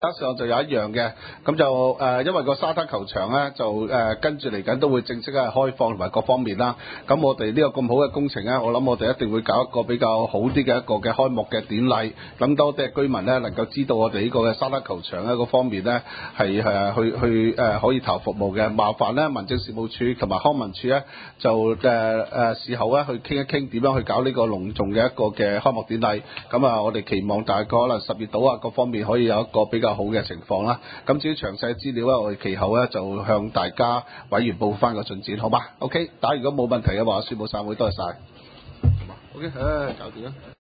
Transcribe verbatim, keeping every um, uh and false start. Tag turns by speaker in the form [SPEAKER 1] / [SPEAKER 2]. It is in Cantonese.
[SPEAKER 1] 上就有一樣嘅，咁就誒、呃，因為個沙灘球場咧就誒、呃、跟住嚟緊都會正式係開放同埋各方面啦。咁我哋呢個咁好嘅工程咧，我諗我哋一定會搞一個比較好啲嘅一個嘅開幕嘅典禮，等多啲居民咧能夠知道我哋呢個嘅沙灘球場咧個方面咧係誒去去誒、呃、可以投服務嘅。麻煩咧民政事務處同埋康文署咧就誒誒事後咧去傾一傾點樣去搞呢個隆重嘅一個嘅開幕典禮。咁啊，我哋期望大概可能十月度啊各方面可以有一個比較好嘅情況啦。咁至於詳細資料咧，我哋其後咧就向大家委員報翻個進展，好嗎 ？OK，打如果冇問題嘅話，宣佈散會，多謝晒。OK，唉，搞掂啦。